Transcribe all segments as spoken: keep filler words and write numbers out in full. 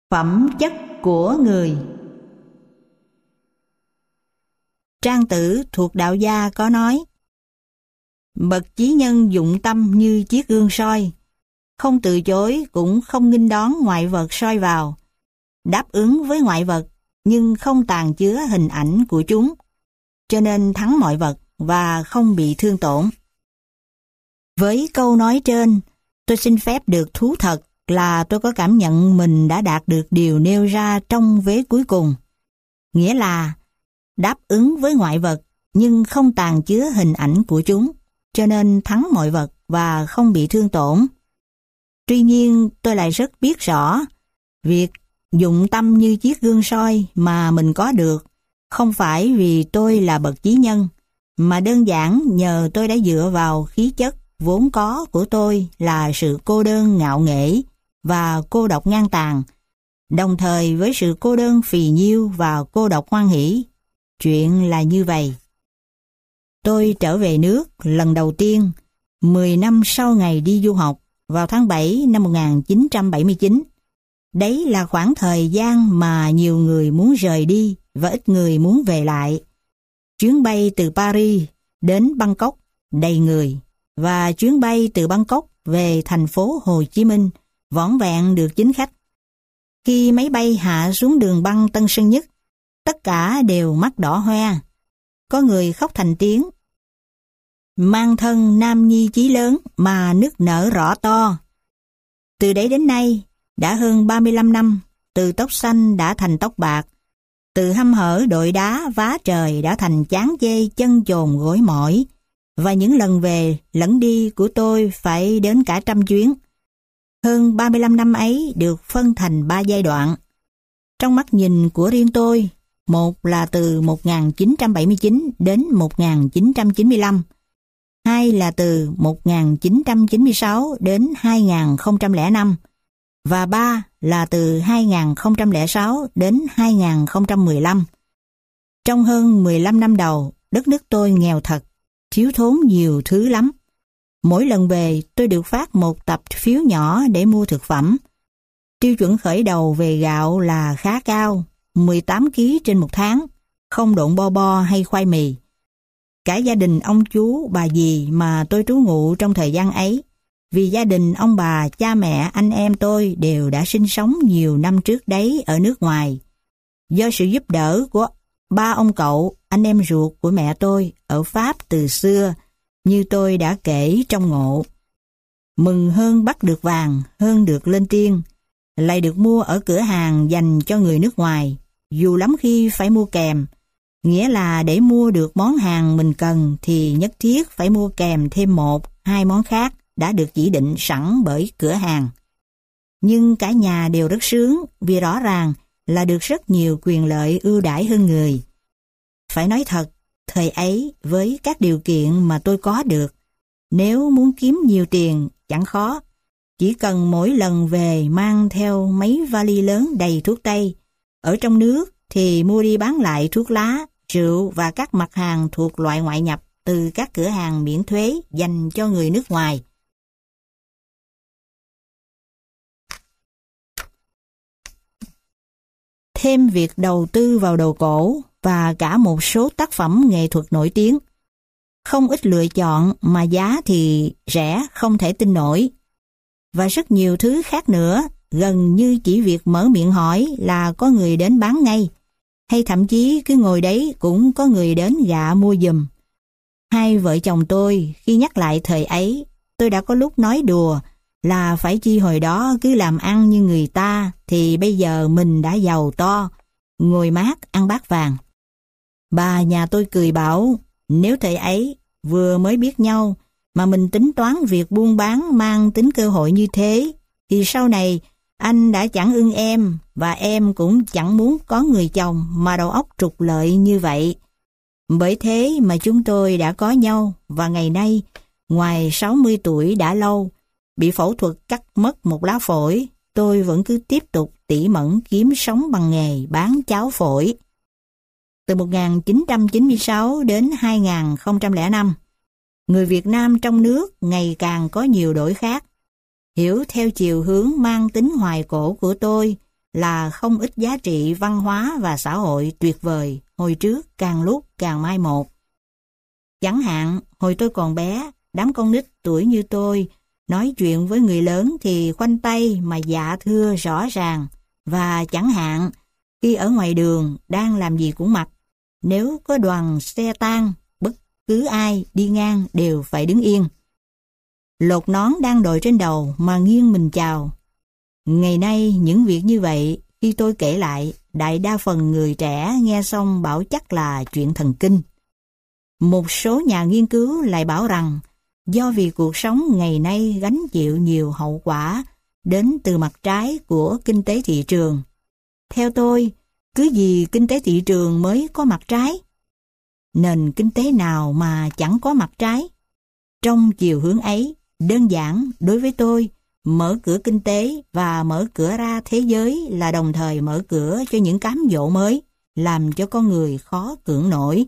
Phẩm chất của người. Trang Tử thuộc Đạo Gia có nói: bậc chí nhân dụng tâm như chiếc gương soi, không từ chối cũng không nghênh đón ngoại vật soi vào, đáp ứng với ngoại vật nhưng không tàn chứa hình ảnh của chúng, cho nên thắng mọi vật và không bị thương tổn. Với câu nói trên, tôi xin phép được thú thật là tôi có cảm nhận mình đã đạt được điều nêu ra trong vế cuối cùng, nghĩa là đáp ứng với ngoại vật nhưng không tàn chứa hình ảnh của chúng, cho nên thắng mọi vật và không bị thương tổn. Tuy nhiên tôi lại rất biết rõ, việc dụng tâm như chiếc gương soi mà mình có được không phải vì tôi là bậc chí nhân, mà đơn giản nhờ tôi đã dựa vào khí chất vốn có của tôi là sự cô đơn ngạo nghễ và cô độc ngang tàn, đồng thời với sự cô đơn phì nhiêu và cô độc hoan hỷ. Chuyện là như vậy. Tôi trở về nước lần đầu tiên mười năm sau ngày đi du học vào tháng bảy năm một nghìn chín trăm bảy mươi chín. Đấy là khoảng thời gian mà nhiều người muốn rời đi và ít người muốn về lại. Chuyến bay từ Paris đến Bangkok đầy người, và chuyến bay từ Bangkok về thành phố Hồ Chí Minh vỏn vẹn được chín khách. Khi máy bay hạ xuống đường băng Tân Sơn Nhất, tất cả đều mắt đỏ hoe. Có người khóc thành tiếng. Mang thân nam nhi chí lớn mà nức nở rõ to. Từ đấy đến nay, đã hơn ba mươi lăm năm, từ tóc xanh đã thành tóc bạc, từ hăm hở đội đá vá trời đã thành chán chê chân chồn gối mỏi, và những lần về lẫn đi của tôi phải đến cả trăm chuyến. Hơn ba mươi lăm năm ấy được phân thành ba giai đoạn. Trong mắt nhìn của riêng tôi, một là từ một nghìn chín trăm bảy mươi chín đến một nghìn chín trăm chín mươi lăm, hai là từ một nghìn chín trăm chín mươi sáu đến hai nghìn không trăm lẻ năm, và ba là từ hai nghìn không trăm lẻ sáu đến hai nghìn không trăm mười lăm. Trong hơn mười lăm năm đầu, đất nước tôi nghèo thật, thiếu thốn nhiều thứ lắm. Mỗi lần về tôi được phát một tập phiếu nhỏ để mua thực phẩm. Tiêu chuẩn khởi đầu về gạo là khá cao, mười tám ki lô gam trên một tháng, không độn bo bo hay khoai mì. Cả gia đình ông chú, bà dì mà tôi trú ngụ trong thời gian ấy, vì gia đình ông bà, cha mẹ, anh em tôi đều đã sinh sống nhiều năm trước đấy ở nước ngoài. Do sự giúp đỡ của ba ông cậu, anh em ruột của mẹ tôi ở Pháp từ xưa, như tôi đã kể trong ngộ. Mừng hơn bắt được vàng, hơn được lên tiên, lại được mua ở cửa hàng dành cho người nước ngoài, dù lắm khi phải mua kèm, nghĩa là để mua được món hàng mình cần thì nhất thiết phải mua kèm thêm một, hai món khác đã được chỉ định sẵn bởi cửa hàng. Nhưng cả nhà đều rất sướng vì rõ ràng là được rất nhiều quyền lợi ưu đãi hơn người. Phải nói thật, thời ấy với các điều kiện mà tôi có được, nếu muốn kiếm nhiều tiền chẳng khó. Chỉ cần mỗi lần về mang theo mấy vali lớn đầy thuốc tây. Ở trong nước thì mua đi bán lại thuốc lá, rượu và các mặt hàng thuộc loại ngoại nhập từ các cửa hàng miễn thuế dành cho người nước ngoài. Thêm việc đầu tư vào đồ cổ và cả một số tác phẩm nghệ thuật nổi tiếng. Không ít lựa chọn mà giá thì rẻ không thể tin nổi. Và rất nhiều thứ khác nữa, gần như chỉ việc mở miệng hỏi là có người đến bán ngay, hay thậm chí cứ ngồi đấy cũng có người đến gạ mua giùm. Hai vợ chồng tôi khi nhắc lại thời ấy, tôi đã có lúc nói đùa là phải chi hồi đó cứ làm ăn như người ta thì bây giờ mình đã giàu to, ngồi mát ăn bát vàng. Bà nhà tôi cười bảo, nếu thời ấy vừa mới biết nhau mà mình tính toán việc buôn bán mang tính cơ hội như thế, thì sau này anh đã chẳng ưng em và em cũng chẳng muốn có người chồng mà đầu óc trục lợi như vậy. Bởi thế mà chúng tôi đã có nhau, và ngày nay, ngoài sáu mươi tuổi đã lâu, bị phẫu thuật cắt mất một lá phổi, tôi vẫn cứ tiếp tục tỉ mẩn kiếm sống bằng nghề bán cháo phổi. Từ một nghìn chín trăm chín mươi sáu đến hai nghìn không trăm lẻ năm, người Việt Nam trong nước ngày càng có nhiều đổi khác. Hiểu theo chiều hướng mang tính hoài cổ của tôi là không ít giá trị văn hóa và xã hội tuyệt vời hồi trước càng lúc càng mai một. Chẳng hạn, hồi tôi còn bé, đám con nít tuổi như tôi nói chuyện với người lớn thì khoanh tay mà dạ thưa rõ ràng, và chẳng hạn, khi ở ngoài đường đang làm gì cũng mặc, nếu có đoàn xe tang, bất cứ ai đi ngang đều phải đứng yên. Lột nón đang đội trên đầu mà nghiêng mình chào. Ngày nay những việc như vậy, khi tôi kể lại, đại đa phần người trẻ nghe xong bảo chắc là chuyện thần kinh. Một số nhà nghiên cứu lại bảo rằng do vì cuộc sống ngày nay gánh chịu nhiều hậu quả đến từ mặt trái của kinh tế thị trường. Theo tôi, cứ gì kinh tế thị trường mới có mặt trái. Nền kinh tế nào mà chẳng có mặt trái? Trong chiều hướng ấy, đơn giản đối với tôi, mở cửa kinh tế và mở cửa ra thế giới là đồng thời mở cửa cho những cám dỗ mới, làm cho con người khó cưỡng nổi.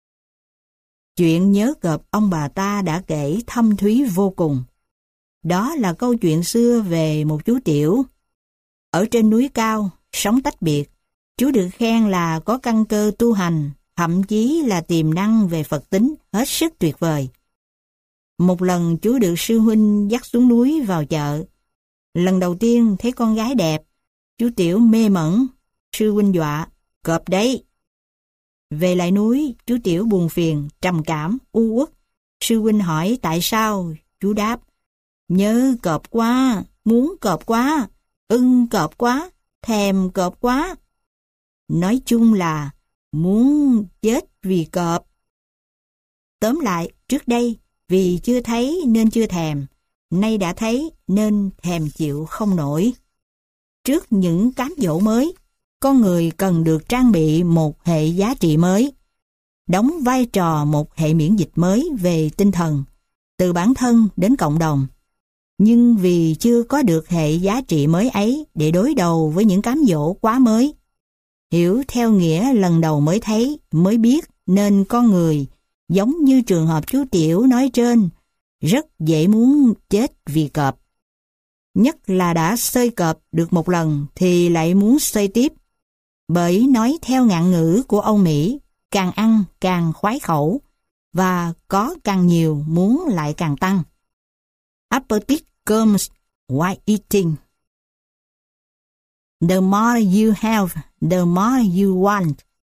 Chuyện nhớ cợp ông bà ta đã kể thâm thúy vô cùng. Đó là câu chuyện xưa về một chú tiểu. Ở trên núi cao, sống tách biệt, chú được khen là có căn cơ tu hành, thậm chí là tiềm năng về Phật tính hết sức tuyệt vời. Một lần chú được sư huynh dắt xuống núi vào chợ. Lần đầu tiên thấy con gái đẹp, chú tiểu mê mẩn, sư huynh dọa, cọp đấy. Về lại núi, chú tiểu buồn phiền, trầm cảm, u uất. Sư huynh hỏi tại sao, chú đáp, nhớ cọp quá, muốn cọp quá, ưng cọp quá, thèm cọp quá. Nói chung là muốn chết vì cọp. Tóm lại, trước đây, vì chưa thấy nên chưa thèm, nay đã thấy nên thèm chịu không nổi. Trước những cám dỗ mới, con người cần được trang bị một hệ giá trị mới, đóng vai trò một hệ miễn dịch mới về tinh thần, từ bản thân đến cộng đồng. Nhưng vì chưa có được hệ giá trị mới ấy để đối đầu với những cám dỗ quá mới, hiểu theo nghĩa lần đầu mới thấy, mới biết, nên con người, giống như trường hợp chú tiểu nói trên, rất dễ muốn chết vì cọp. Nhất là đã xơi cọp được một lần thì lại muốn xơi tiếp. Bởi nói theo ngạn ngữ của Âu Mỹ, càng ăn càng khoái khẩu, và có càng nhiều muốn lại càng tăng. Appetite comes while eating. The more you have, the more you want.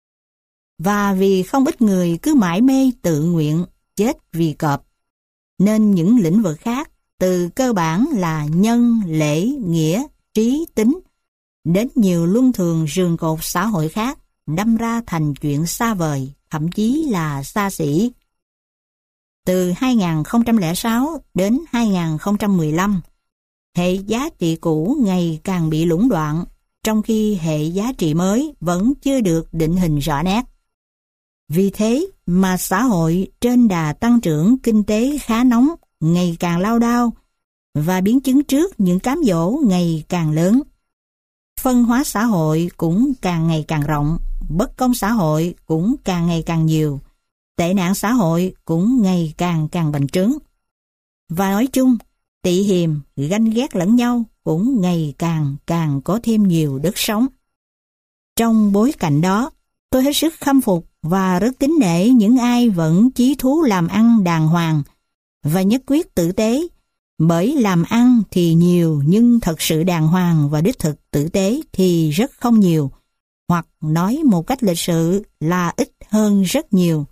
Và vì không ít người cứ mải mê tự nguyện chết vì cọp, nên những lĩnh vực khác, từ cơ bản là nhân, lễ, nghĩa, trí, tính, đến nhiều luân thường rường cột xã hội khác, đâm ra thành chuyện xa vời, thậm chí là xa xỉ. Từ hai nghìn không trăm lẻ sáu đến hai nghìn không trăm mười lăm, hệ giá trị cũ ngày càng bị lũng đoạn, trong khi hệ giá trị mới vẫn chưa được định hình rõ nét. Vì thế mà xã hội trên đà tăng trưởng kinh tế khá nóng, ngày càng lao đao, và biến chứng trước những cám dỗ ngày càng lớn. Phân hóa xã hội cũng càng ngày càng rộng, bất công xã hội cũng càng ngày càng nhiều, tệ nạn xã hội cũng ngày càng càng bành trướng. Và nói chung, tị hiềm, ganh ghét lẫn nhau cũng ngày càng càng có thêm nhiều đất sống. Trong bối cảnh đó, tôi hết sức khâm phục và rất kính nể những ai vẫn chí thú làm ăn đàng hoàng và nhất quyết tử tế, bởi làm ăn thì nhiều nhưng thật sự đàng hoàng và đích thực tử tế thì rất không nhiều, hoặc nói một cách lịch sự là ít hơn rất nhiều.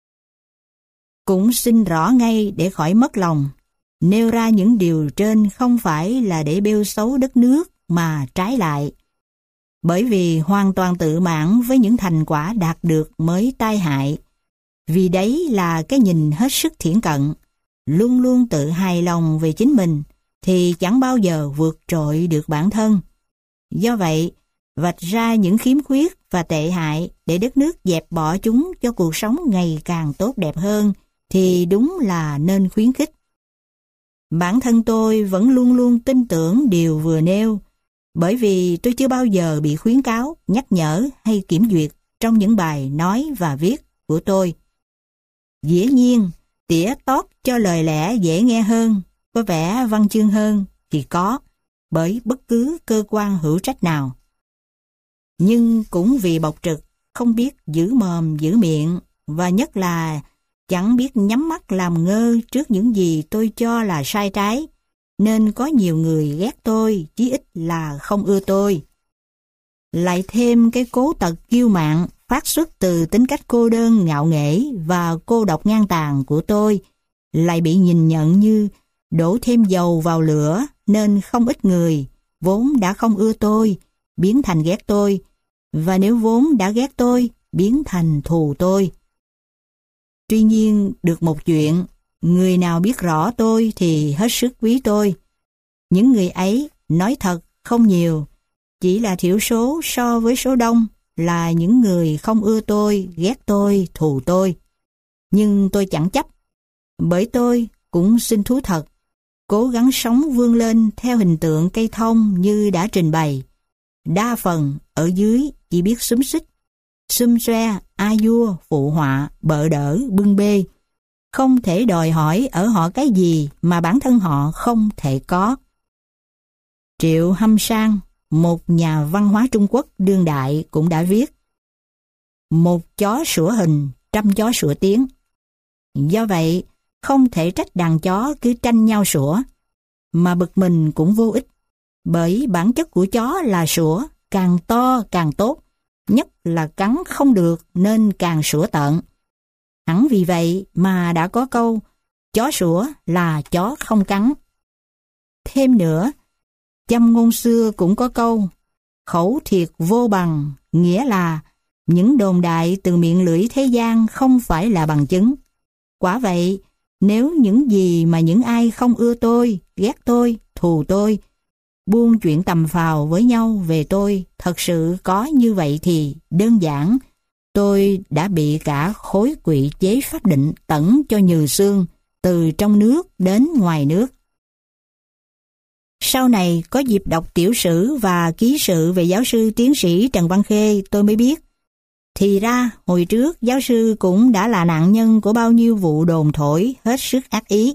Cũng xin rõ ngay để khỏi mất lòng, nêu ra những điều trên không phải là để bêu xấu đất nước mà trái lại. Bởi vì hoàn toàn tự mãn với những thành quả đạt được mới tai hại. Vì đấy là cái nhìn hết sức thiển cận, luôn luôn tự hài lòng về chính mình, thì chẳng bao giờ vượt trội được bản thân. Do vậy, vạch ra những khiếm khuyết và tệ hại để đất nước dẹp bỏ chúng cho cuộc sống ngày càng tốt đẹp hơn, thì đúng là nên khuyến khích. Bản thân tôi vẫn luôn luôn tin tưởng điều vừa nêu, bởi vì tôi chưa bao giờ bị khuyến cáo, nhắc nhở hay kiểm duyệt trong những bài nói và viết của tôi. Dĩ nhiên, tỉa tót cho lời lẽ dễ nghe hơn, có vẻ văn chương hơn thì có, bởi bất cứ cơ quan hữu trách nào. nhưng cũng vì bộc trực, không biết giữ mồm giữ miệng, và nhất là chẳng biết nhắm mắt làm ngơ trước những gì tôi cho là sai trái, nên có nhiều người ghét tôi, chí ít là không ưa tôi. Lại thêm cái cố tật kiêu mạn phát xuất từ tính cách cô đơn ngạo nghễ và cô độc ngang tàn của tôi, lại bị nhìn nhận như đổ thêm dầu vào lửa, nên không ít người vốn đã không ưa tôi biến thành ghét tôi, và nếu vốn đã ghét tôi biến thành thù tôi. Tuy nhiên được một chuyện, người nào biết rõ tôi thì hết sức quý tôi. Những người ấy nói thật không nhiều, chỉ là thiểu số so với số đông là những người không ưa tôi, ghét tôi, thù tôi. Nhưng tôi chẳng chấp, bởi tôi cũng xin thú thật, cố gắng sống vươn lên theo hình tượng cây thông như đã trình bày. Đa phần ở dưới chỉ biết xúm xích, xum xoe, a vua, phụ họa, bợ đỡ, bưng bê, không thể đòi hỏi ở họ cái gì mà bản thân họ không thể có. Triệu Hâm Sang, một nhà văn hóa Trung Quốc đương đại, cũng đã viết: một chó sủa hình, trăm chó sủa tiếng. Do vậy, không thể trách đàn chó cứ tranh nhau sủa, mà bực mình cũng vô ích, bởi bản chất của chó là sủa, càng to càng tốt, nhất là cắn không được nên càng sủa tợn. Hẳn vì vậy mà đã có câu chó sủa là chó không cắn. Thêm nữa, châm ngôn xưa cũng có câu khẩu thiệt vô bằng, nghĩa là những đồn đại từ miệng lưỡi thế gian không phải là bằng chứng. Quả vậy, nếu những gì mà những ai không ưa tôi, ghét tôi, thù tôi, buôn chuyện tầm phào với nhau về tôi thật sự có như vậy thì đơn giản tôi đã bị cả khối quỵ chế pháp định tẩn cho nhừ xương từ trong nước đến ngoài nước. Sau này có dịp đọc tiểu sử và ký sự về giáo sư tiến sĩ Trần Văn Khê, tôi mới biết thì ra hồi trước giáo sư cũng đã là nạn nhân của bao nhiêu vụ đồn thổi hết sức ác ý.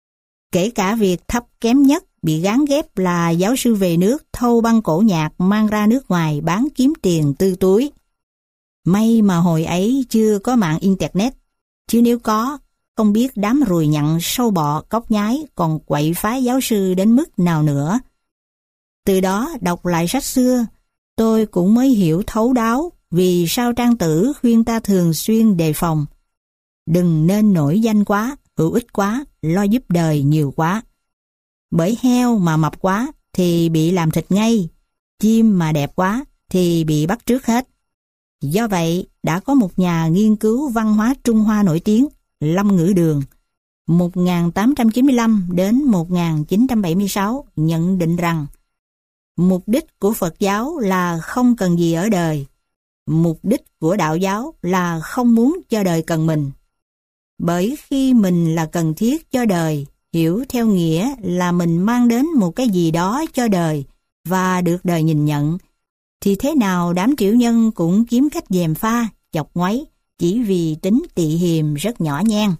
Kể cả việc thấp kém nhất bị gán ghép là giáo sư về nước thâu băng cổ nhạc mang ra nước ngoài bán kiếm tiền tư túi. May mà hồi ấy chưa có mạng internet, chứ nếu có, không biết đám ruồi nhặn sâu bọ cóc nhái còn quậy phá giáo sư đến mức nào nữa. Từ đó đọc lại sách xưa, tôi cũng mới hiểu thấu đáo vì sao Trang Tử khuyên ta thường xuyên đề phòng. Đừng nên nổi danh quá, hữu ích quá, lo giúp đời nhiều quá. Bởi heo mà mập quá thì bị làm thịt ngay, chim mà đẹp quá thì bị bắt trước hết. Do vậy, đã có một nhà nghiên cứu văn hóa Trung Hoa nổi tiếng, Lâm Ngữ Đường, một nghìn tám trăm chín mươi lăm đến một nghìn chín trăm bảy mươi sáu, nhận định rằng mục đích của Phật giáo là không cần gì ở đời, mục đích của đạo giáo là không muốn cho đời cần mình. Bởi khi mình là cần thiết cho đời, hiểu theo nghĩa là mình mang đến một cái gì đó cho đời và được đời nhìn nhận, thì thế nào đám triệu nhân cũng kiếm cách gièm pha, chọc ngoáy chỉ vì tính tị hiềm rất nhỏ nhen.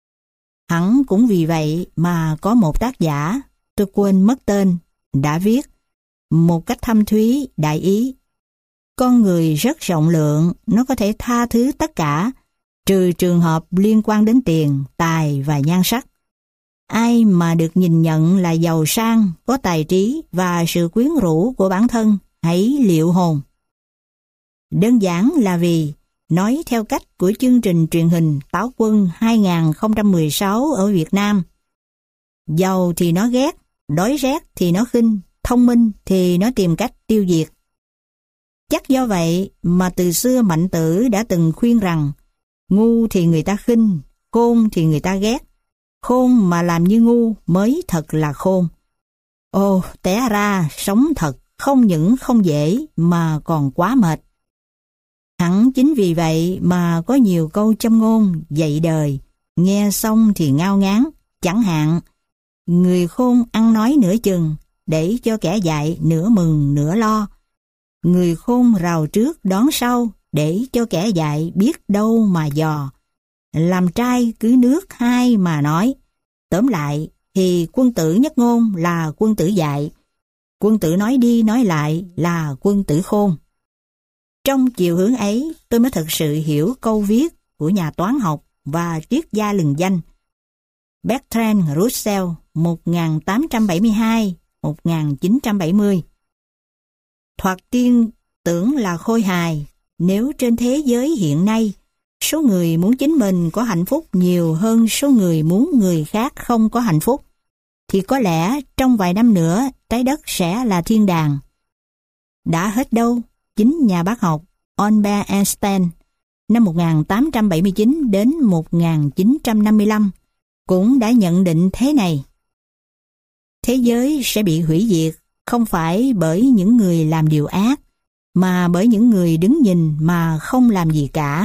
Hẳn cũng vì vậy mà có một tác giả, tôi quên mất tên, đã viết một cách thâm thúy đại ý: con người rất rộng lượng, nó có thể tha thứ tất cả, trừ trường hợp liên quan đến tiền, tài và nhan sắc. Ai mà được nhìn nhận là giàu sang, có tài trí và sự quyến rũ của bản thân, hãy liệu hồn. Đơn giản là vì, nói theo cách của chương trình truyền hình Táo Quân hai nghìn không trăm mười sáu ở Việt Nam, giàu thì nó ghét, đói rét thì nó khinh, thông minh thì nó tìm cách tiêu diệt. Chắc do vậy mà từ xưa Mạnh Tử đã từng khuyên rằng ngu thì người ta khinh, khôn thì người ta ghét. Khôn mà làm như ngu mới thật là khôn. Ồ, té ra sống thật không những không dễ mà còn quá mệt. Hẳn chính vì vậy mà có nhiều câu châm ngôn dạy đời, nghe xong thì ngao ngán. Chẳng hạn, người khôn ăn nói nửa chừng, để cho kẻ dại nửa mừng nửa lo. Người khôn rào trước đón sau, để cho kẻ dại biết đâu mà dò. Làm trai cứ nước hai mà nói. Tóm lại thì quân tử nhất ngôn là quân tử dại, quân tử nói đi nói lại là quân tử khôn. Trong chiều hướng ấy, tôi mới thực sự hiểu câu viết của nhà toán học và triết gia lừng danh Bertrand Russell một nghìn tám trăm bảy mươi hai đến một nghìn chín trăm bảy mươi. Thoạt tiên tưởng là khôi hài nếu trên thế giới hiện nay số người muốn chính mình có hạnh phúc nhiều hơn số người muốn người khác không có hạnh phúc, thì có lẽ trong vài năm nữa trái đất sẽ là thiên đàng. Đã hết đâu, chính nhà bác học Albert Einstein năm một nghìn tám trăm bảy mươi chín đến một nghìn chín trăm năm mươi lăm cũng đã nhận định thế này. Thế giới sẽ bị hủy diệt không phải bởi những người làm điều ác, mà bởi những người đứng nhìn mà không làm gì cả.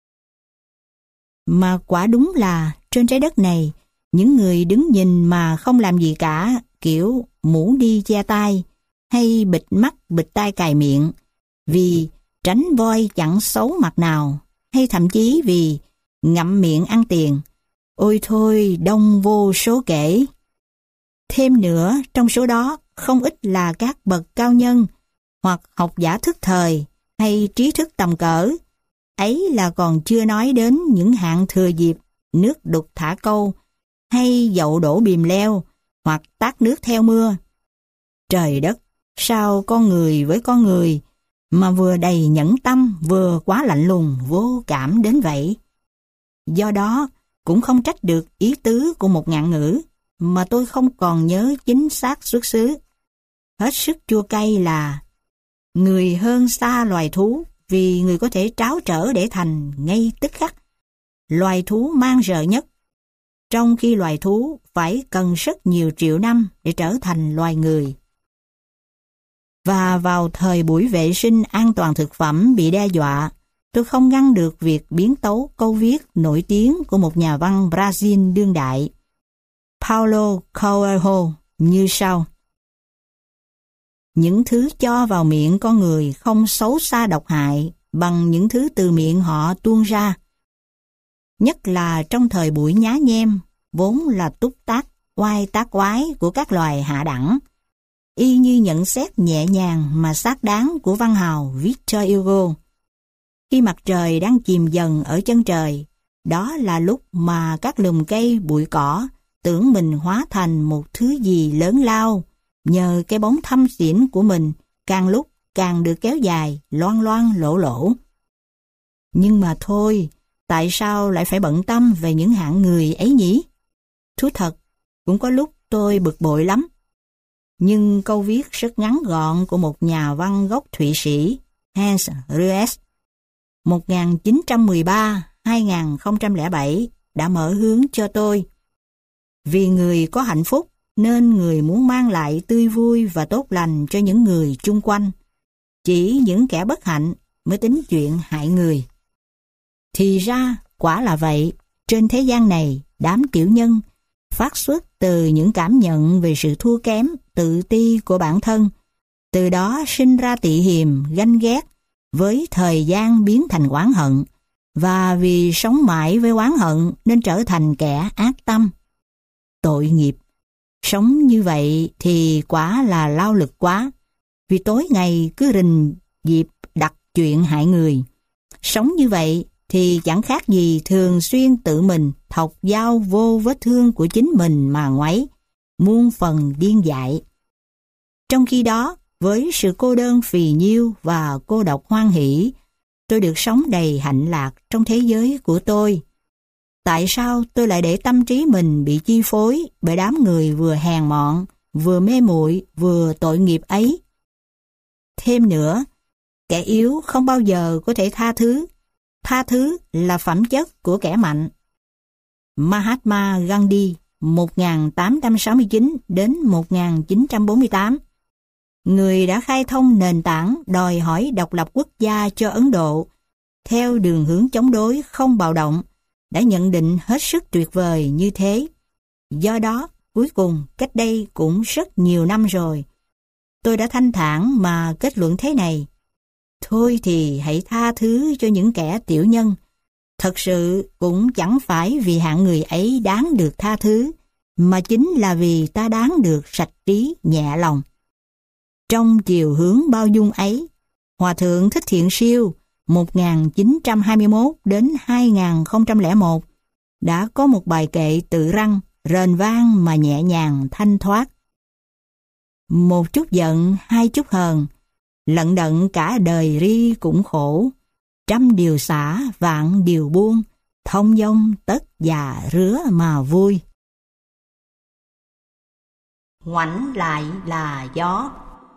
Mà quả đúng là trên trái đất này, những người đứng nhìn mà không làm gì cả, kiểu mũ đi che tai, hay bịt mắt bịt tai cài miệng, vì tránh voi chẳng xấu mặt nào, hay thậm chí vì ngậm miệng ăn tiền, ôi thôi đông vô số kể. Thêm nữa, trong số đó không ít là các bậc cao nhân, hoặc học giả thức thời, hay trí thức tầm cỡ. Ấy là còn chưa nói đến những hạng thừa dịp, nước đục thả câu, hay dậu đổ bìm leo, hoặc tát nước theo mưa. Trời đất, sao con người với con người, mà vừa đầy nhẫn tâm, vừa quá lạnh lùng, vô cảm đến vậy? Do đó, cũng không trách được ý tứ của một ngạn ngữ, mà tôi không còn nhớ chính xác xuất xứ. Hết sức chua cay là người hơn xa loài thú, vì người có thể tráo trở để thành ngay tức khắc loài thú mang rợ nhất, trong khi loài thú phải cần rất nhiều triệu năm để trở thành loài người. Và vào thời buổi vệ sinh an toàn thực phẩm bị đe dọa, tôi không ngăn được việc biến tấu câu viết nổi tiếng của một nhà văn Brazil đương đại, Paulo Coelho, như sau. Những thứ cho vào miệng con người không xấu xa độc hại bằng những thứ từ miệng họ tuôn ra. Nhất là trong thời buổi nhá nhem, vốn là túc tác, oai tác quái của các loài hạ đẳng. Y như nhận xét nhẹ nhàng mà xác đáng của văn hào Victor Hugo. Khi mặt trời đang chìm dần ở chân trời, đó là lúc mà các lùm cây bụi cỏ tưởng mình hóa thành một thứ gì lớn lao, nhờ cái bóng thâm xỉn của mình càng lúc càng được kéo dài, loang loang lỗ lỗ. Nhưng mà thôi, tại sao lại phải bận tâm về những hạng người ấy nhỉ? Thú thật, cũng có lúc tôi bực bội lắm. Nhưng câu viết rất ngắn gọn của một nhà văn gốc Thụy Sĩ, Hans Rues, một nghìn chín trăm mười ba đến hai nghìn không trăm lẻ bảy, đã mở hướng cho tôi. Vì người có hạnh phúc, nên người muốn mang lại tươi vui và tốt lành cho những người chung quanh. Chỉ những kẻ bất hạnh mới tính chuyện hại người. Thì ra, quả là vậy, trên thế gian này, đám tiểu nhân phát xuất từ những cảm nhận về sự thua kém, tự ti của bản thân. Từ đó sinh ra tị hiềm, ganh ghét, với thời gian biến thành oán hận, và vì sống mãi với oán hận nên trở thành kẻ ác tâm. Tội nghiệp! Sống như vậy thì quả là lao lực quá, vì tối ngày cứ rình dịp đặt chuyện hại người. Sống như vậy thì chẳng khác gì thường xuyên tự mình thọc dao vô vết thương của chính mình mà ngoáy, muôn phần điên dại. Trong khi đó, với sự cô đơn phì nhiêu và cô độc hoan hỷ, tôi được sống đầy hạnh lạc trong thế giới của tôi. Tại sao tôi lại để tâm trí mình bị chi phối bởi đám người vừa hèn mọn, vừa mê muội, vừa tội nghiệp ấy? Thêm nữa, kẻ yếu không bao giờ có thể tha thứ. Tha thứ là phẩm chất của kẻ mạnh. Mahatma Gandhi một nghìn tám trăm sáu mươi chín đến một nghìn chín trăm bốn mươi tám, người đã khai thông nền tảng đòi hỏi độc lập quốc gia cho Ấn Độ theo đường hướng chống đối không bạo động, đã nhận định hết sức tuyệt vời như thế. Do đó, cuối cùng, cách đây cũng rất nhiều năm rồi, tôi đã thanh thản mà kết luận thế này. Thôi thì hãy tha thứ cho những kẻ tiểu nhân. Thật sự cũng chẳng phải vì hạng người ấy đáng được tha thứ, mà chính là vì ta đáng được sạch trí nhẹ lòng. Trong chiều hướng bao dung ấy, Hòa thượng Thích Thiện Siêu một nghìn chín trăm hai mươi mốt đến hai nghìn không trăm lẻ một đã có một bài kệ tự răng, rền vang mà nhẹ nhàng thanh thoát. Một chút giận, hai chút hờn, lận đận cả đời ri cũng khổ, trăm điều xả, vạn điều buông, thông dong tất già rứa mà vui. Ngoảnh lại là gió.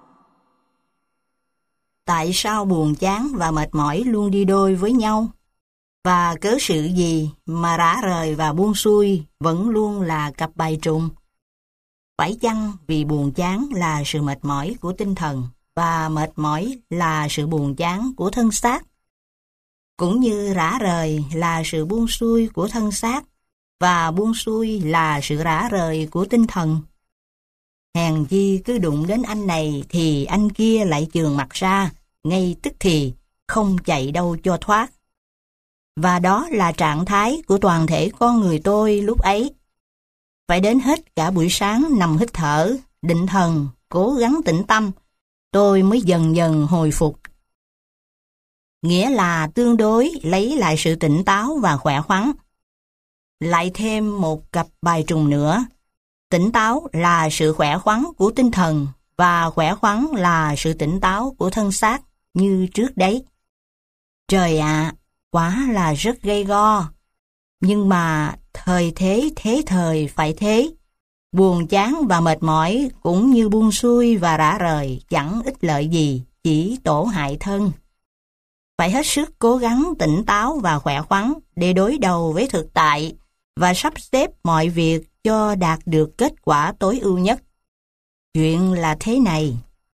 Tại sao buồn chán và mệt mỏi luôn đi đôi với nhau? Và cớ sự gì mà rã rời và buông xuôi vẫn luôn là cặp bài trùng? Phải chăng vì buồn chán là sự mệt mỏi của tinh thần và mệt mỏi là sự buồn chán của thân xác? Cũng như rã rời là sự buông xuôi của thân xác và buông xuôi là sự rã rời của tinh thần. Hèn chi cứ đụng đến anh này thì anh kia lại chườn mặt ra, ngay tức thì, không chạy đâu cho thoát. Và đó là trạng thái của toàn thể con người tôi lúc ấy. Phải đến hết cả buổi sáng nằm hít thở, định thần, cố gắng tĩnh tâm, tôi mới dần dần hồi phục. Nghĩa là tương đối lấy lại sự tỉnh táo và khỏe khoắn. Lại thêm một cặp bài trùng nữa. Tỉnh táo là sự khỏe khoắn của tinh thần và khỏe khoắn là sự tỉnh táo của thân xác như trước đấy. Trời ạ, à, quả là rất gay go. Nhưng mà thời thế thế thời phải thế. Buồn chán và mệt mỏi cũng như buông xuôi và rã rời chẳng ích lợi gì, chỉ tổ hại thân. Phải hết sức cố gắng tỉnh táo và khỏe khoắn để đối đầu với thực tại và sắp xếp mọi việc cho đạt được kết quả tối ưu nhất. Chuyện là thế này.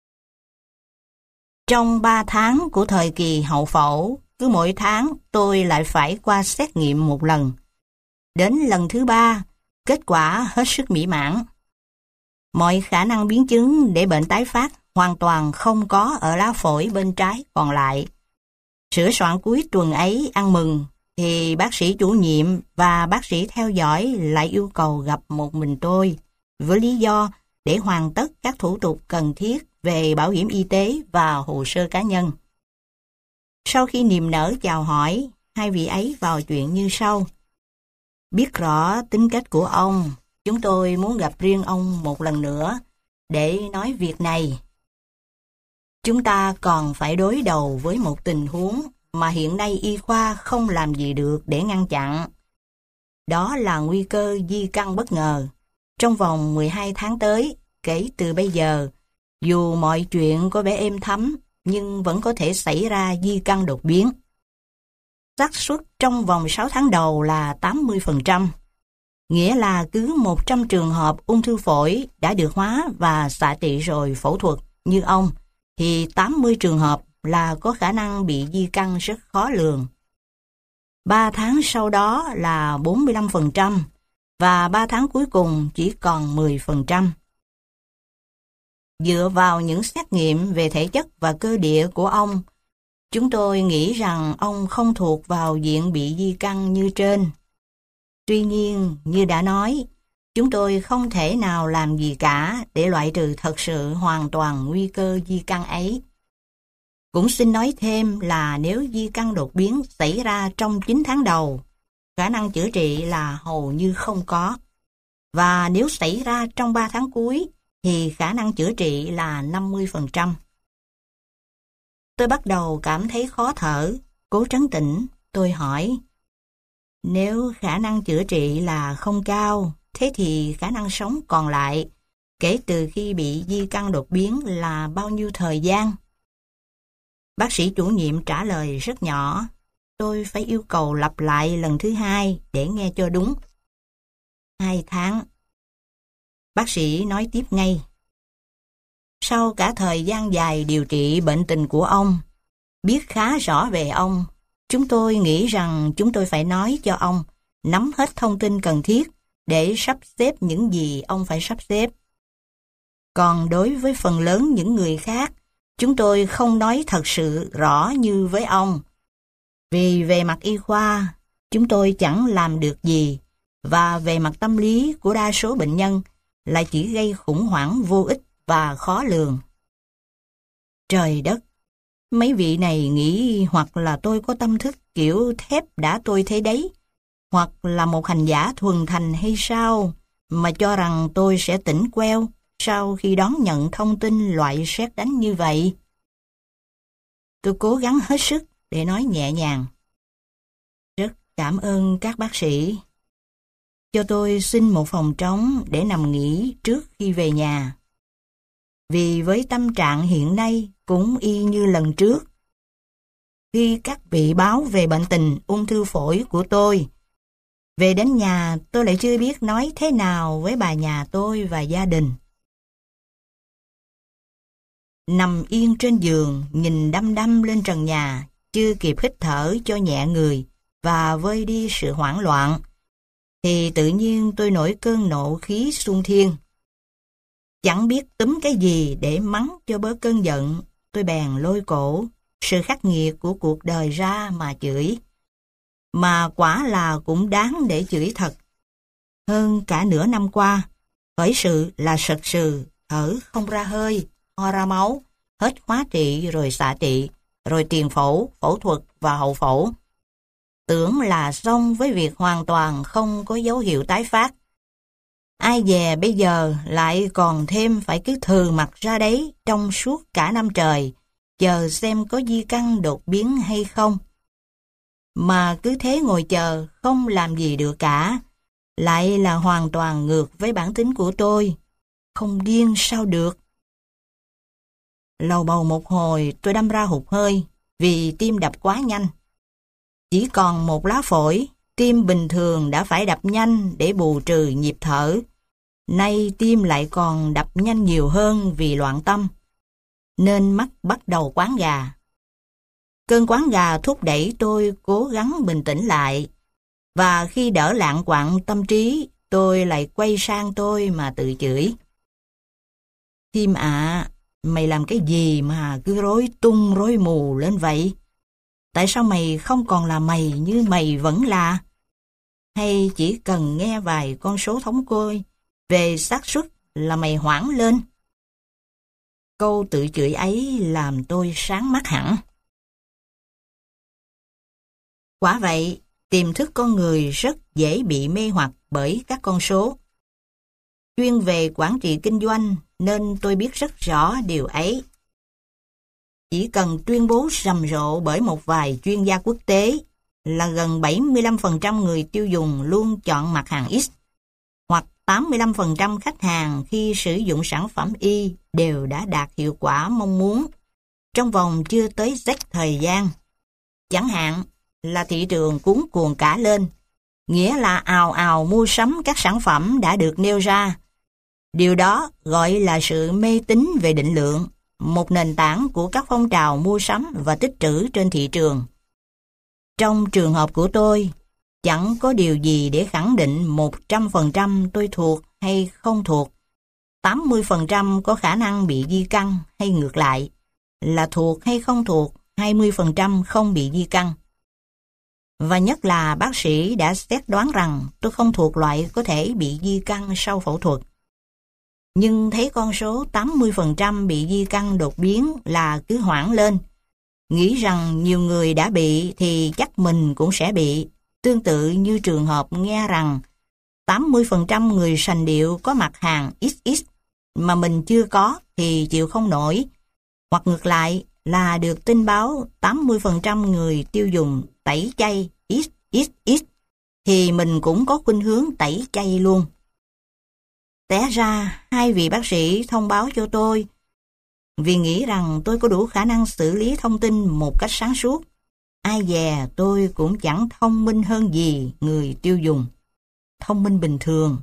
Trong ba tháng của thời kỳ hậu phẫu, cứ mỗi tháng tôi lại phải qua xét nghiệm một lần. Đến lần thứ ba, kết quả hết sức mỹ mãn. Mọi khả năng biến chứng để bệnh tái phát hoàn toàn không có ở lá phổi bên trái còn lại. Sửa soạn cuối tuần ấy ăn mừng, thì bác sĩ chủ nhiệm và bác sĩ theo dõi lại yêu cầu gặp một mình tôi, với lý do để hoàn tất các thủ tục cần thiết về bảo hiểm y tế và hồ sơ cá nhân. Sau khi niềm nở chào hỏi, hai vị ấy vào chuyện như sau. Biết rõ tính cách của ông, chúng tôi muốn gặp riêng ông một lần nữa để nói việc này. Chúng ta còn phải đối đầu với một tình huống mà hiện nay y khoa không làm gì được để ngăn chặn. Đó là nguy cơ di căn bất ngờ. Trong vòng mười hai tháng tới, kể từ bây giờ, dù mọi chuyện có vẻ êm thấm, nhưng vẫn có thể xảy ra di căn đột biến. Xác suất trong vòng sáu tháng đầu là tám mươi phần trăm, nghĩa là cứ một trăm trường hợp ung thư phổi đã được hóa và xạ trị rồi phẫu thuật như ông, thì tám mươi trường hợp là có khả năng bị di căn rất khó lường. ba tháng sau đó là bốn mươi lăm phần trăm và ba tháng cuối cùng chỉ còn mười phần trăm. Dựa vào những xét nghiệm về thể chất và cơ địa của ông, chúng tôi nghĩ rằng ông không thuộc vào diện bị di căn như trên. Tuy nhiên, như đã nói, chúng tôi không thể nào làm gì cả để loại trừ thật sự hoàn toàn nguy cơ di căn ấy. Cũng xin nói thêm là nếu di căn đột biến xảy ra trong chín tháng đầu, khả năng chữa trị là hầu như không có. Và nếu xảy ra trong ba tháng cuối, thì khả năng chữa trị là năm mươi phần trăm. Tôi bắt đầu cảm thấy khó thở, cố trấn tĩnh, tôi hỏi. Nếu khả năng chữa trị là không cao, thế thì khả năng sống còn lại, kể từ khi bị di căn đột biến là bao nhiêu thời gian? Bác sĩ chủ nhiệm trả lời rất nhỏ. Tôi phải yêu cầu lặp lại lần thứ hai để nghe cho đúng. Hai tháng. Bác sĩ nói tiếp ngay. Sau cả thời gian dài điều trị bệnh tình của ông, biết khá rõ về ông, chúng tôi nghĩ rằng chúng tôi phải nói cho ông nắm hết thông tin cần thiết để sắp xếp những gì ông phải sắp xếp. Còn đối với phần lớn những người khác, chúng tôi không nói thật sự rõ như với ông. Vì về mặt y khoa, chúng tôi chẳng làm được gì, và về mặt tâm lý của đa số bệnh nhân lại chỉ gây khủng hoảng vô ích và khó lường. Trời đất! Mấy vị này nghĩ hoặc là tôi có tâm thức kiểu thép đã tôi thấy đấy, hoặc là một hành giả thuần thành hay sao, mà cho rằng tôi sẽ tỉnh queo sau khi đón nhận thông tin loại sét đánh như vậy. Tôi cố gắng hết sức để nói nhẹ nhàng. Rất cảm ơn các bác sĩ. Cho tôi xin một phòng trống để nằm nghỉ trước khi về nhà. Vì với tâm trạng hiện nay cũng y như lần trước. Khi các vị báo về bệnh tình ung thư phổi của tôi, về đến nhà tôi lại chưa biết nói thế nào với bà nhà tôi và gia đình. Nằm yên trên giường, nhìn đăm đăm lên trần nhà, chưa kịp hít thở cho nhẹ người và vơi đi sự hoảng loạn, thì tự nhiên tôi nổi cơn nộ khí xung thiên. Chẳng biết túm cái gì để mắng cho bớt cơn giận, tôi bèn lôi cổ sự khắc nghiệt của cuộc đời ra mà chửi. Mà quả là cũng đáng để chửi thật. Hơn cả nửa năm qua, khởi sự là sật sừ, thở không ra hơi, ho ra máu, hết hóa trị rồi xạ trị, rồi tiền phẫu, phẫu thuật và hậu phẫu. Tưởng là xong với việc hoàn toàn không có dấu hiệu tái phát. Ai dè bây giờ lại còn thêm phải cứ thừ mặt ra đấy trong suốt cả năm trời, chờ xem có di căn đột biến hay không. Mà cứ thế ngồi chờ, không làm gì được cả, lại là hoàn toàn ngược với bản tính của tôi. Không điên sao được. Lầu bầu một hồi tôi đâm ra hụt hơi, vì tim đập quá nhanh. Chỉ còn một lá phổi, tim bình thường đã phải đập nhanh để bù trừ nhịp thở. Nay tim lại còn đập nhanh nhiều hơn vì loạn tâm, nên mắt bắt đầu quán gà. Cơn quán gà thúc đẩy tôi cố gắng bình tĩnh lại, và khi đỡ lạng quạng tâm trí, tôi lại quay sang tôi mà tự chửi. Tim ạ, mày làm cái gì mà cứ rối tung rối mù lên vậy? Tại sao mày không còn là mày như mày vẫn là? Hay chỉ cần nghe vài con số thống kê về xác suất là mày hoảng lên? Câu tự chửi ấy làm tôi sáng mắt hẳn. Quả vậy, tiềm thức con người rất dễ bị mê hoặc bởi các con số. Chuyên về quản trị kinh doanh nên tôi biết rất rõ điều ấy. Chỉ cần tuyên bố rầm rộ bởi một vài chuyên gia quốc tế là gần bảy mươi lăm phần trăm người tiêu dùng luôn chọn mặt hàng X, hoặc tám mươi lăm phần trăm khách hàng khi sử dụng sản phẩm Y đều đã đạt hiệu quả mong muốn trong vòng chưa tới Z thời gian. Chẳng hạn là thị trường cuống cuồng cả lên, nghĩa là ào ào mua sắm các sản phẩm đã được nêu ra. Điều đó gọi là sự mê tín về định lượng, một nền tảng của các phong trào mua sắm và tích trữ trên thị trường. Trong trường hợp của tôi, chẳng có điều gì để khẳng định một trăm phần trăm tôi thuộc hay không thuộc. tám mươi phần trăm có khả năng bị di căn hay ngược lại, là thuộc hay không thuộc, hai mươi phần trăm không bị di căn. Và nhất là bác sĩ đã xét đoán rằng tôi không thuộc loại có thể bị di căn sau phẫu thuật. Nhưng thấy con số tám mươi phần trăm bị di căn đột biến là cứ hoảng lên, nghĩ rằng nhiều người đã bị thì chắc mình cũng sẽ bị, tương tự như trường hợp nghe rằng tám mươi phần trăm người sành điệu có mặt hàng ích ích mà mình chưa có thì chịu không nổi, hoặc ngược lại là được tin báo tám mươi phần trăm người tiêu dùng tẩy chay ích ích ích thì mình cũng có khuynh hướng tẩy chay luôn. Té ra hai vị bác sĩ thông báo cho tôi vì nghĩ rằng tôi có đủ khả năng xử lý thông tin một cách sáng suốt. Ai dè tôi cũng chẳng thông minh hơn gì người tiêu dùng, thông minh bình thường.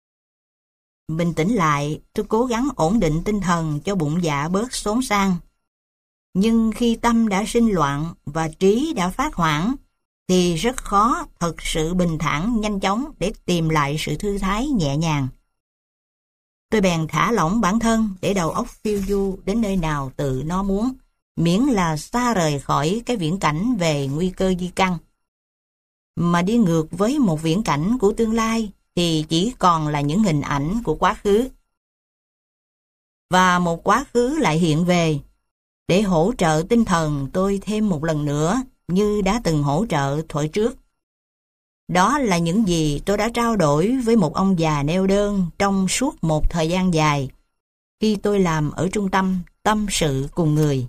Bình tĩnh lại, tôi cố gắng ổn định tinh thần cho bụng dạ bớt xốn xang. Nhưng khi tâm đã sinh loạn và trí đã phát hoảng, thì rất khó thật sự bình thản nhanh chóng để tìm lại sự thư thái nhẹ nhàng. Tôi bèn thả lỏng bản thân để đầu óc phiêu du đến nơi nào tự nó muốn, miễn là xa rời khỏi cái viễn cảnh về nguy cơ di căn. Mà đi ngược với một viễn cảnh của tương lai thì chỉ còn là những hình ảnh của quá khứ. Và một quá khứ lại hiện về, để hỗ trợ tinh thần tôi thêm một lần nữa như đã từng hỗ trợ thuở trước. Đó là những gì tôi đã trao đổi với một ông già neo đơn trong suốt một thời gian dài khi tôi làm ở trung tâm tâm sự cùng người.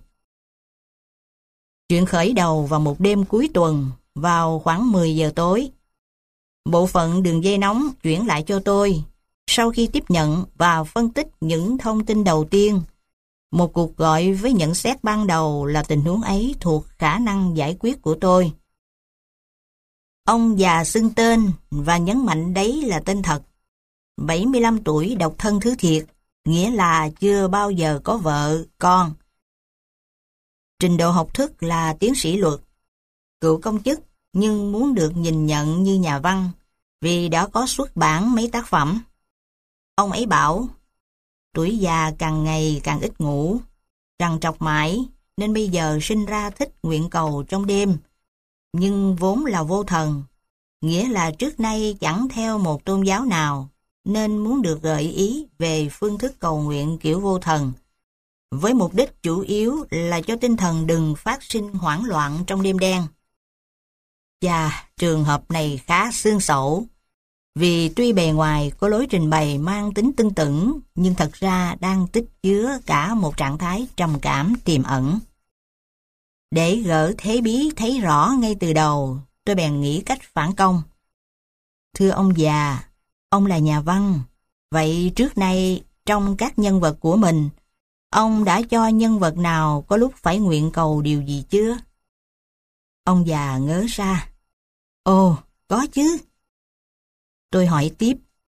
Chuyện khởi đầu vào một đêm cuối tuần vào khoảng mười giờ tối. Bộ phận đường dây nóng chuyển lại cho tôi sau khi tiếp nhận và phân tích những thông tin đầu tiên. Một cuộc gọi với nhận xét ban đầu là tình huống ấy thuộc khả năng giải quyết của tôi. Ông già xưng tên và nhấn mạnh đấy là tên thật. bảy mươi lăm tuổi, độc thân thứ thiệt, nghĩa là chưa bao giờ có vợ, con. Trình độ học thức là tiến sĩ luật, cựu công chức nhưng muốn được nhìn nhận như nhà văn vì đã có xuất bản mấy tác phẩm. Ông ấy bảo, tuổi già càng ngày càng ít ngủ, trằn trọc mãi nên bây giờ sinh ra thích nguyện cầu trong đêm, nhưng vốn là vô thần, nghĩa là trước nay chẳng theo một tôn giáo nào, nên muốn được gợi ý về phương thức cầu nguyện kiểu vô thần, với mục đích chủ yếu là cho tinh thần đừng phát sinh hoảng loạn trong đêm đen. Chà, trường hợp này khá xương xẩu, vì tuy bề ngoài có lối trình bày mang tính tưng tửng, nhưng thật ra đang tích chứa cả một trạng thái trầm cảm tiềm ẩn. Để gỡ thế bí thấy rõ ngay từ đầu, tôi bèn nghĩ cách phản công. Thưa ông già, ông là nhà văn, vậy trước nay trong các nhân vật của mình, ông đã cho nhân vật nào có lúc phải nguyện cầu điều gì chưa? Ông già ngớ ra. Ồ, có chứ. Tôi hỏi tiếp.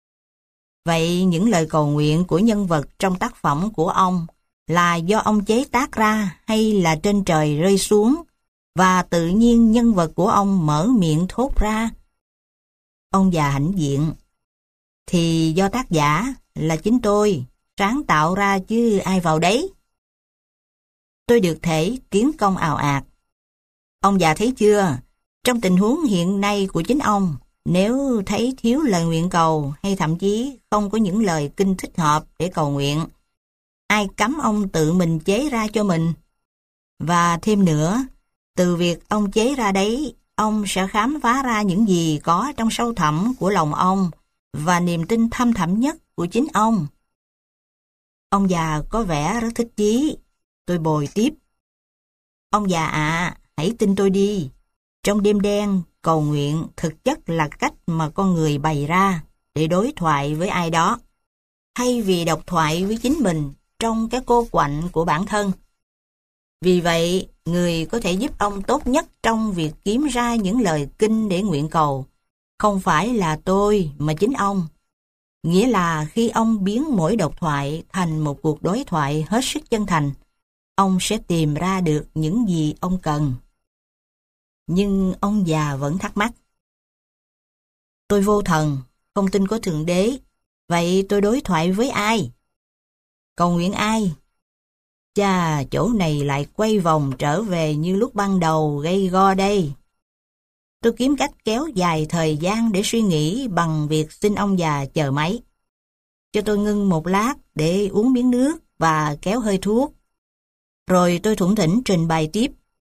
Vậy những lời cầu nguyện của nhân vật trong tác phẩm của ông là do ông chế tác ra hay là trên trời rơi xuống và tự nhiên nhân vật của ông mở miệng thốt ra? Ông già hãnh diện. Thì do tác giả là chính tôi sáng tạo ra chứ ai vào đấy. Tôi được thể kiến công ào ạt. Ông già thấy chưa, trong tình huống hiện nay của chính ông, nếu thấy thiếu lời nguyện cầu hay thậm chí không có những lời kinh thích hợp để cầu nguyện, ai cấm ông tự mình chế ra cho mình? Và thêm nữa, từ việc ông chế ra đấy, ông sẽ khám phá ra những gì có trong sâu thẳm của lòng ông và niềm tin thâm thẳm nhất của chính ông. Ông già có vẻ rất thích chí. Tôi bồi tiếp. Ông già ạ, à, hãy tin tôi đi. Trong đêm đen, cầu nguyện thực chất là cách mà con người bày ra để đối thoại với ai đó, thay vì độc thoại với chính mình trong cái cô quạnh của bản thân. Vì vậy, người có thể giúp ông tốt nhất trong việc kiếm ra những lời kinh để nguyện cầu không phải là tôi mà chính ông. Nghĩa là khi ông biến mỗi độc thoại thành một cuộc đối thoại hết sức chân thành, ông sẽ tìm ra được những gì ông cần. Nhưng ông già vẫn thắc mắc. Tôi vô thần, không tin có Thượng Đế, vậy tôi đối thoại với ai? Cầu nguyện ai? Chà, chỗ này lại quay vòng trở về như lúc ban đầu gây go đây. Tôi kiếm cách kéo dài thời gian để suy nghĩ bằng việc xin ông già chờ máy. Cho tôi ngưng một lát để uống miếng nước và kéo hơi thuốc. Rồi tôi thủng thỉnh trình bày tiếp.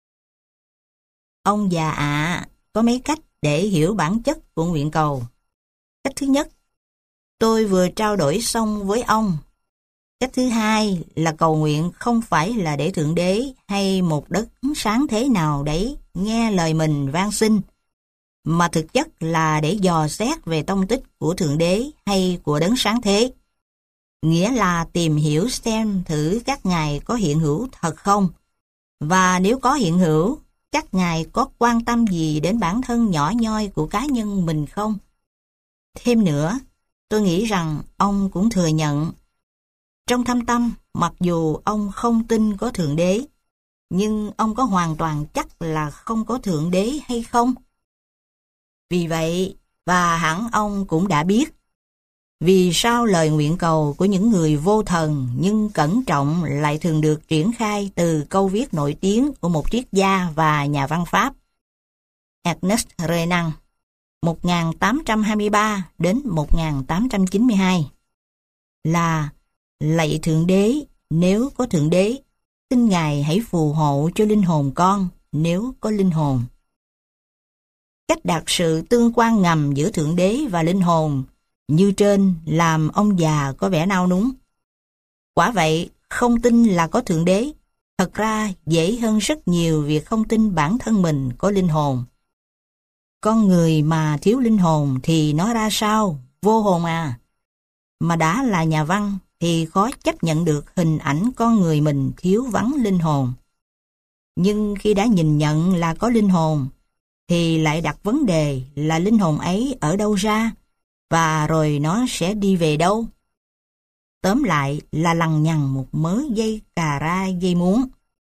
Ông già ạ, à, có mấy cách để hiểu bản chất của nguyện cầu. Cách thứ nhất, tôi vừa trao đổi xong với ông. Cách thứ hai là cầu nguyện không phải là để Thượng Đế hay một đấng sáng thế nào đấy nghe lời mình van xin, mà thực chất là để dò xét về tông tích của Thượng Đế hay của đấng sáng thế. Nghĩa là tìm hiểu xem thử các ngài có hiện hữu thật không, và nếu có hiện hữu, các ngài có quan tâm gì đến bản thân nhỏ nhoi của cá nhân mình không? Thêm nữa, tôi nghĩ rằng ông cũng thừa nhận, trong thâm tâm, mặc dù ông không tin có Thượng Đế, nhưng ông có hoàn toàn chắc là không có Thượng Đế hay không? Vì vậy, và hẳn ông cũng đã biết, vì sao lời nguyện cầu của những người vô thần nhưng cẩn trọng lại thường được triển khai từ câu viết nổi tiếng của một triết gia và nhà văn Pháp, Ernest Renan, một nghìn tám trăm hai mươi ba đến một nghìn tám trăm chín mươi hai, là lạy Thượng Đế nếu có Thượng Đế, xin Ngài hãy phù hộ cho linh hồn con, nếu có linh hồn. Cách đặt sự tương quan ngầm giữa Thượng Đế và linh hồn như trên làm ông già có vẻ nao núng. Quả vậy, không tin là có Thượng Đế, thật ra dễ hơn rất nhiều việc không tin bản thân mình có linh hồn. Con người mà thiếu linh hồn thì nó ra sao? Vô hồn à! Mà đã là nhà văn thì khó chấp nhận được hình ảnh con người mình thiếu vắng linh hồn. Nhưng khi đã nhìn nhận là có linh hồn, thì lại đặt vấn đề là linh hồn ấy ở đâu ra, và rồi nó sẽ đi về đâu. Tóm lại là lằng nhằng một mớ dây cà ra dây muống.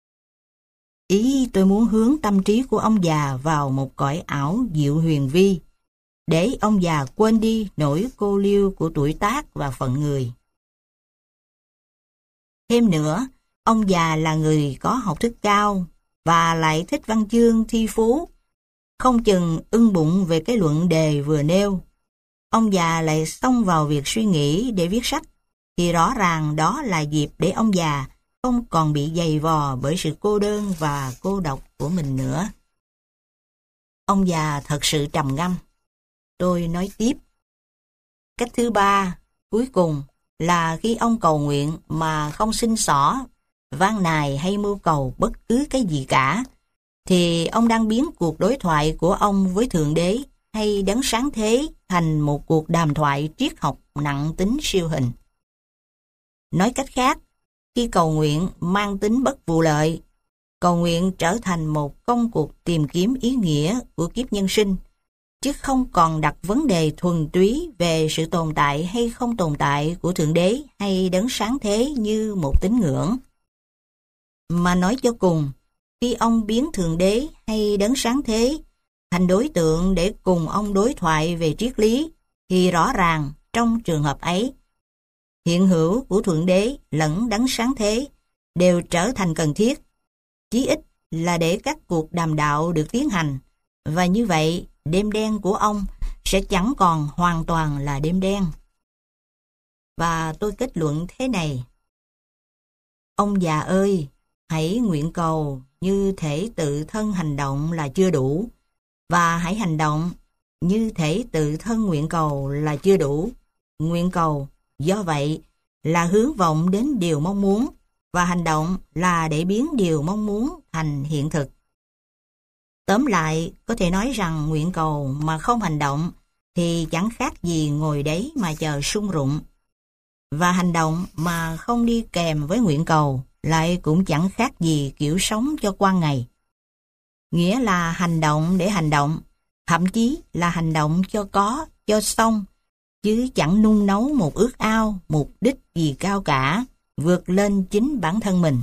Ý tôi muốn hướng tâm trí của ông già vào một cõi ảo diệu huyền vi, để ông già quên đi nỗi cô liêu của tuổi tác và phận người. Thêm nữa, ông già là người có học thức cao và lại thích văn chương thi phú, không chừng ưng bụng về cái luận đề vừa nêu. Ông già lại xông vào việc suy nghĩ để viết sách, thì rõ ràng đó là dịp để ông già không còn bị dày vò bởi sự cô đơn và cô độc của mình nữa. Ông già thật sự trầm ngâm. Tôi nói tiếp. Cách thứ ba, cuối cùng, là khi ông cầu nguyện mà không xin xỏ, van nài hay mưu cầu bất cứ cái gì cả, thì ông đang biến cuộc đối thoại của ông với Thượng Đế hay Đấng Sáng Thế thành một cuộc đàm thoại triết học nặng tính siêu hình. Nói cách khác, khi cầu nguyện mang tính bất vụ lợi, cầu nguyện trở thành một công cuộc tìm kiếm ý nghĩa của kiếp nhân sinh, chứ không còn đặt vấn đề thuần túy về sự tồn tại hay không tồn tại của Thượng Đế hay Đấng Sáng Thế như một tín ngưỡng. Mà nói cho cùng, khi ông biến Thượng Đế hay Đấng Sáng Thế thành đối tượng để cùng ông đối thoại về triết lý, thì rõ ràng trong trường hợp ấy, hiện hữu của Thượng Đế lẫn Đấng Sáng Thế đều trở thành cần thiết, chí ít là để các cuộc đàm đạo được tiến hành, và như vậy đêm đen của ông sẽ chẳng còn hoàn toàn là đêm đen. Và tôi kết luận thế này. Ông già ơi, hãy nguyện cầu như thể tự thân hành động là chưa đủ, và hãy hành động như thể tự thân nguyện cầu là chưa đủ. Nguyện cầu, do vậy, là hướng vọng đến điều mong muốn, và hành động là để biến điều mong muốn thành hiện thực. Tóm lại, có thể nói rằng nguyện cầu mà không hành động thì chẳng khác gì ngồi đấy mà chờ sung rụng. Và hành động mà không đi kèm với nguyện cầu lại cũng chẳng khác gì kiểu sống cho qua ngày. Nghĩa là hành động để hành động, thậm chí là hành động cho có, cho xong, chứ chẳng nung nấu một ước ao, mục đích gì cao cả, vượt lên chính bản thân mình.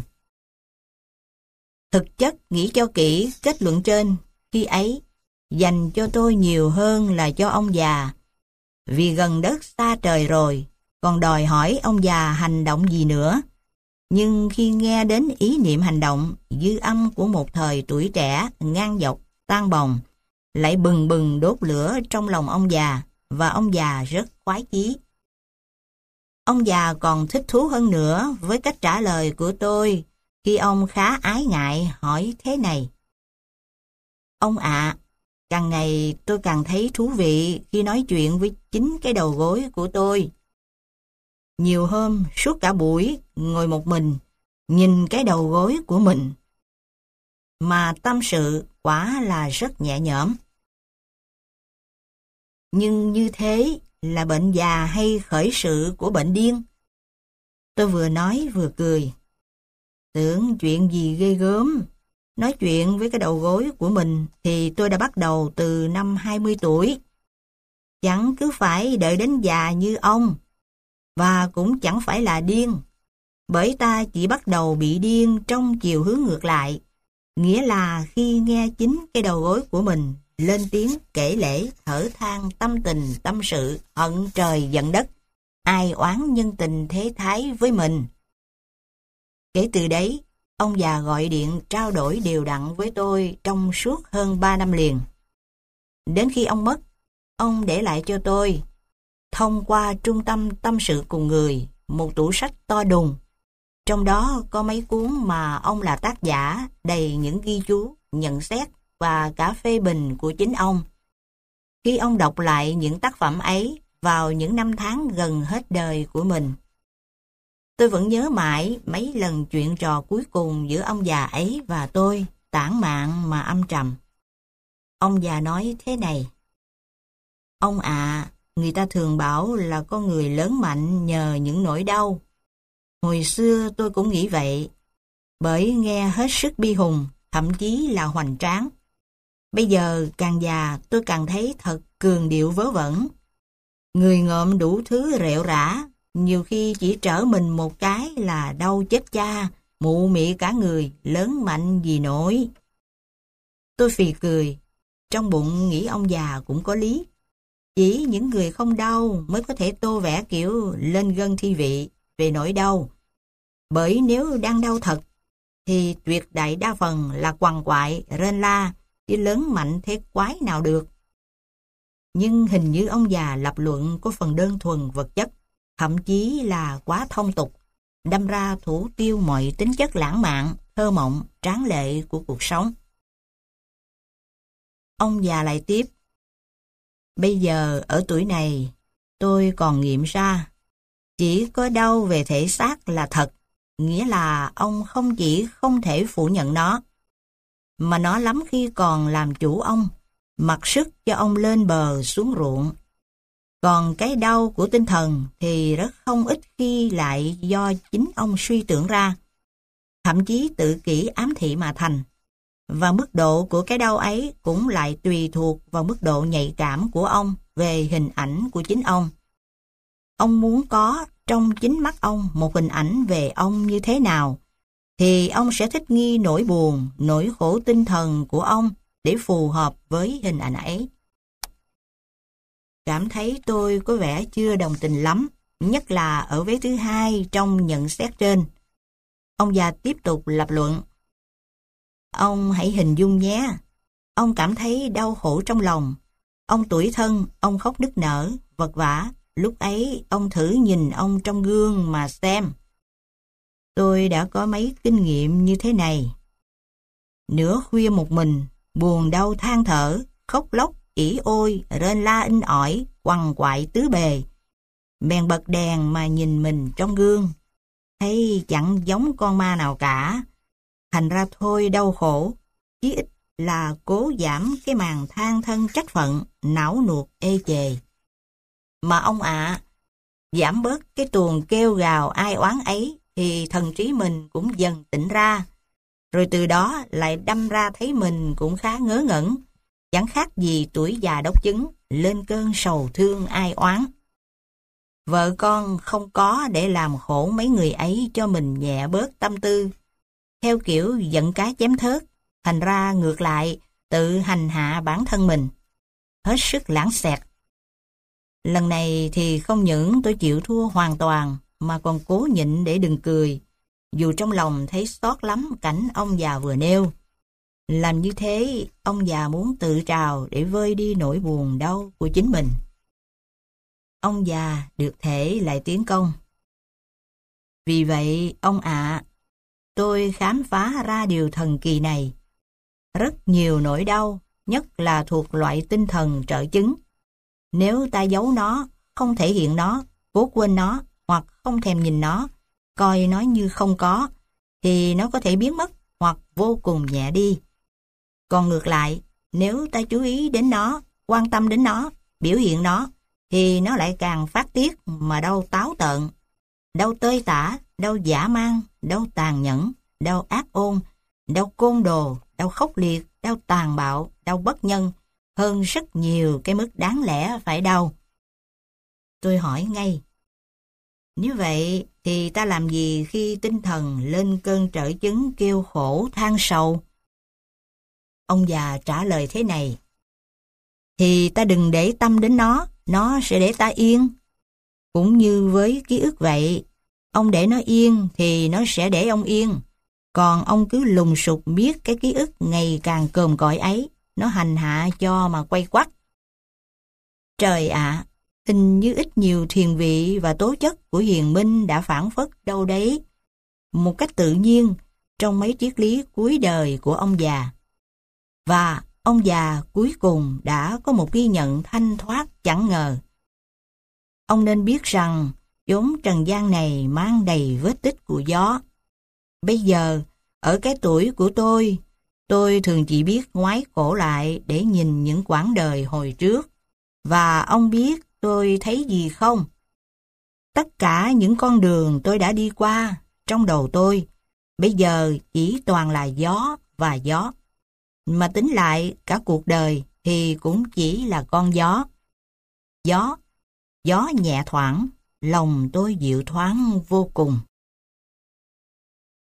Thực chất nghĩ cho kỹ kết luận trên, khi ấy, dành cho tôi nhiều hơn là cho ông già, vì gần đất xa trời rồi, còn đòi hỏi ông già hành động gì nữa. Nhưng khi nghe đến ý niệm hành động, dư âm của một thời tuổi trẻ ngang dọc, tan bồng, lại bừng bừng đốt lửa trong lòng ông già, và ông già rất khoái chí. Ông già còn thích thú hơn nữa với cách trả lời của tôi khi ông khá ái ngại hỏi thế này. Ông ạ, à, càng ngày tôi càng thấy thú vị khi nói chuyện với chính cái đầu gối của tôi. Nhiều hôm suốt cả buổi ngồi một mình, nhìn cái đầu gối của mình, mà tâm sự quả là rất nhẹ nhõm. Nhưng như thế là bệnh già hay khởi sự của bệnh điên? Tôi vừa nói vừa cười. Tưởng chuyện gì ghê gớm. Nói chuyện với cái đầu gối của mình thì tôi đã bắt đầu từ năm hai mươi tuổi. Chẳng cứ phải đợi đến già như ông, và cũng chẳng phải là điên, bởi ta chỉ bắt đầu bị điên trong chiều hướng ngược lại, nghĩa là khi nghe chính cái đầu gối của mình lên tiếng kể lể, thở than tâm tình tâm sự, hận trời giận đất, ai oán nhân tình thế thái với mình. Kể từ đấy, ông già gọi điện trao đổi đều đặn với tôi trong suốt hơn ba năm liền. Đến khi ông mất, ông để lại cho tôi, thông qua trung tâm tâm sự cùng người, một tủ sách to đùng, Trong đó có mấy cuốn mà ông là tác giả, đầy những ghi chú, nhận xét và cả phê bình của chính ông. Khi ông đọc lại những tác phẩm ấy vào những năm tháng gần hết đời của mình, tôi vẫn nhớ mãi mấy lần chuyện trò cuối cùng giữa ông già ấy và tôi, tản mạn mà âm trầm. Ông già nói thế này: "Ông ạ, à, người ta thường bảo là con người lớn mạnh nhờ những nỗi đau. Hồi xưa tôi cũng nghĩ vậy, bởi nghe hết sức bi hùng, thậm chí là hoành tráng. Bây giờ càng già tôi càng thấy thật cường điệu vớ vẩn. Người ngợm đủ thứ rệu rã, nhiều khi chỉ trở mình một cái là đau chết cha, mụ mị cả người, lớn mạnh gì nổi." Tôi phì cười, trong bụng nghĩ ông già cũng có lý. Chỉ những người không đau mới có thể tô vẽ kiểu lên gân thi vị về nỗi đau. Bởi nếu đang đau thật, thì tuyệt đại đa phần là quằn quại, rên la, chứ lớn mạnh thế quái nào được. Nhưng hình như ông già lập luận có phần đơn thuần vật chất, thậm chí là quá thông tục, đâm ra thủ tiêu mọi tính chất lãng mạn, thơ mộng, tráng lệ của cuộc sống. Ông già lại tiếp: "Bây giờ ở tuổi này, tôi còn nghiệm ra, chỉ có đau về thể xác là thật, nghĩa là ông không chỉ không thể phủ nhận nó, mà nó lắm khi còn làm chủ ông, mặc sức cho ông lên bờ xuống ruộng. Còn cái đau của tinh thần thì rất không ít khi lại do chính ông suy tưởng ra, thậm chí tự kỷ ám thị mà thành. Và mức độ của cái đau ấy cũng lại tùy thuộc vào mức độ nhạy cảm của ông về hình ảnh của chính ông. Ông muốn có trong chính mắt ông một hình ảnh về ông như thế nào, thì ông sẽ thích nghi nỗi buồn, nỗi khổ tinh thần của ông để phù hợp với hình ảnh ấy." Cảm thấy tôi có vẻ chưa đồng tình lắm, nhất là ở vế thứ hai trong nhận xét trên. Ông già tiếp tục lập luận: "Ông hãy hình dung nhé, ông cảm thấy đau khổ trong lòng, ông tủi thân, ông khóc nức nở, vật vã. Lúc ấy ông thử nhìn ông trong gương mà xem. Tôi đã có mấy kinh nghiệm như thế này. Nửa khuya một mình, buồn đau than thở, khóc lóc, ỉ ôi, rên la inh ỏi, quằn quại tứ bề. Bèn bật đèn mà nhìn mình trong gương, thấy chẳng giống con ma nào cả. Thành ra thôi đau khổ, chí ít là cố giảm cái màn than thân trách phận, não nuột ê chề. Mà ông ạ, à, giảm bớt cái tuồng kêu gào ai oán ấy thì thần trí mình cũng dần tỉnh ra, rồi từ đó lại đâm ra thấy mình cũng khá ngớ ngẩn, chẳng khác gì tuổi già đốc chứng, lên cơn sầu thương ai oán. Vợ con không có để làm khổ mấy người ấy cho mình nhẹ bớt tâm tư, theo kiểu giận cá chém thớt, thành ra ngược lại tự hành hạ bản thân mình, hết sức lãng xẹt. Lần này thì không những tôi chịu thua hoàn toàn, mà còn cố nhịn để đừng cười, dù trong lòng thấy xót lắm cảnh ông già vừa nêu. Làm như thế, ông già muốn tự trào để vơi đi nỗi buồn đau của chính mình. Ông già được thể lại tiến công: "Vì vậy, ông ạ, à, tôi khám phá ra điều thần kỳ này. Rất nhiều nỗi đau, nhất là thuộc loại tinh thần trợ chứng. Nếu ta giấu nó, không thể hiện nó, cố quên nó, hoặc không thèm nhìn nó, coi nó như không có, thì nó có thể biến mất hoặc vô cùng nhẹ đi. Còn ngược lại, nếu ta chú ý đến nó, quan tâm đến nó, biểu hiện nó, thì nó lại càng phát tiết mà đau táo tợn, đau tơi tả, đau dã man, đau tàn nhẫn, đau ác ôn, đau côn đồ, đau khốc liệt, đau tàn bạo, đau bất nhân, hơn rất nhiều cái mức đáng lẽ phải đau." Tôi hỏi ngay: "Nếu vậy thì ta làm gì khi tinh thần lên cơn trở chứng kêu khổ than sầu?" Ông già trả lời thế này: "Thì ta đừng để tâm đến nó, nó sẽ để ta yên. Cũng như với ký ức vậy, ông để nó yên thì nó sẽ để ông yên. Còn ông cứ lùng sục biết cái ký ức ngày càng còm cõi ấy, nó hành hạ cho mà quay quắt. Trời ạ, à, hình như ít nhiều thiền vị và tố chất của hiền minh đã phản phất đâu đấy. một cách tự nhiên trong mấy triết lý cuối đời của ông già. Và ông già cuối cùng đã có một ghi nhận thanh thoát chẳng ngờ. Ông nên biết rằng chốn trần gian này mang đầy vết tích của gió. Bây giờ, ở cái tuổi của tôi, tôi thường chỉ biết ngoái cổ lại để nhìn những quãng đời hồi trước. Và ông biết tôi thấy gì không? Tất cả những con đường tôi đã đi qua trong đầu tôi, bây giờ chỉ toàn là gió và gió. Mà tính lại cả cuộc đời thì cũng chỉ là con gió. Gió, gió nhẹ thoảng, lòng tôi dịu thoáng vô cùng.